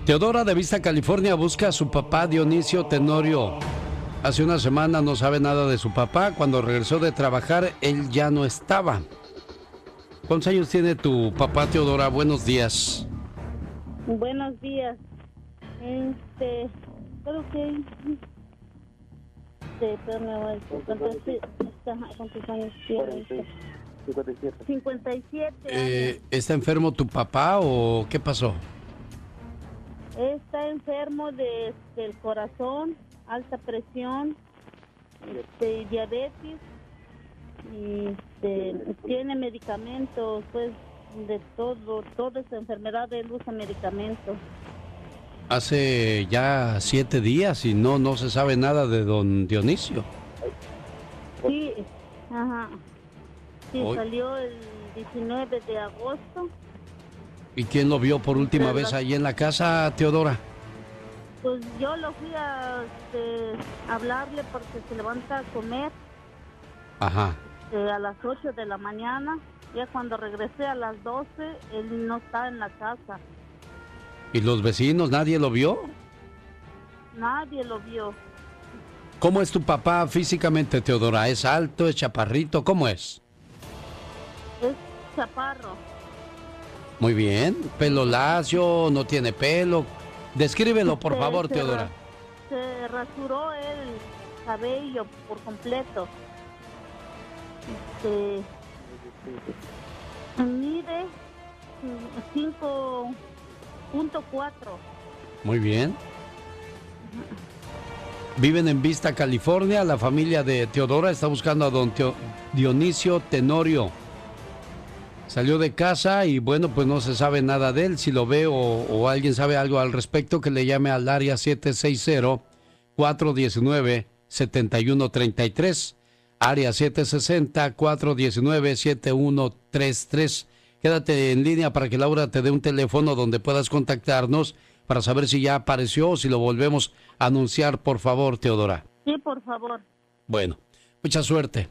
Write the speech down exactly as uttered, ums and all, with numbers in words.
Teodora de Vista, California, busca a su papá Dionisio Tenorio. Hace una semana no sabe nada de su papá. Cuando regresó de trabajar, él ya no estaba. ¿Cuántos años tiene tu papá, Teodora? Buenos días. Buenos días. Este, creo que... Este, espérame, ¿cuántos años tiene? cincuenta y siete. cincuenta y siete Eh, ¿Está enfermo tu papá o qué pasó? Está enfermo de, del corazón, alta presión, este, diabetes, y este, tiene medicamentos, pues, de todo, toda esa enfermedad él usa medicamentos. Hace ya siete días y no, no se sabe nada de don Dionisio. Sí, ajá. Sí, Hoy. Salió el diecinueve de agosto. ¿Y quién lo vio por última Pero vez la- ahí en la casa, Teodora? Pues yo lo fui a, este, a hablarle porque se levanta a comer Ajá. este, a las ocho de la mañana. Ya cuando regresé a las doce, él no está en la casa. ¿Y los vecinos, nadie lo vio? Nadie lo vio. ¿Cómo es tu papá físicamente, Teodora? ¿Es alto, es chaparrito? ¿Cómo es? Es chaparro. Muy bien. ¿Pelo lacio? ¿No tiene pelo? Descríbelo, por Se- favor, se Teodora. ra- Se rasuró el cabello por completo. Este, mide cinco punto cuatro. Muy bien. Viven en Vista, California. La familia de Teodora está buscando a don Teo- Dionisio Tenorio. Salió de casa y bueno, pues no se sabe nada de él. Si lo ve o, o alguien sabe algo al respecto, que le llame al área siete seis cero, cuatro uno nueve, siete uno tres tres. Área siete seis cero, cuatro uno nueve, siete uno tres tres. Quédate en línea para que Laura te dé un teléfono donde puedas contactarnos para saber si ya apareció o si lo volvemos a anunciar, por favor, Teodora. Sí, por favor. Bueno, mucha suerte.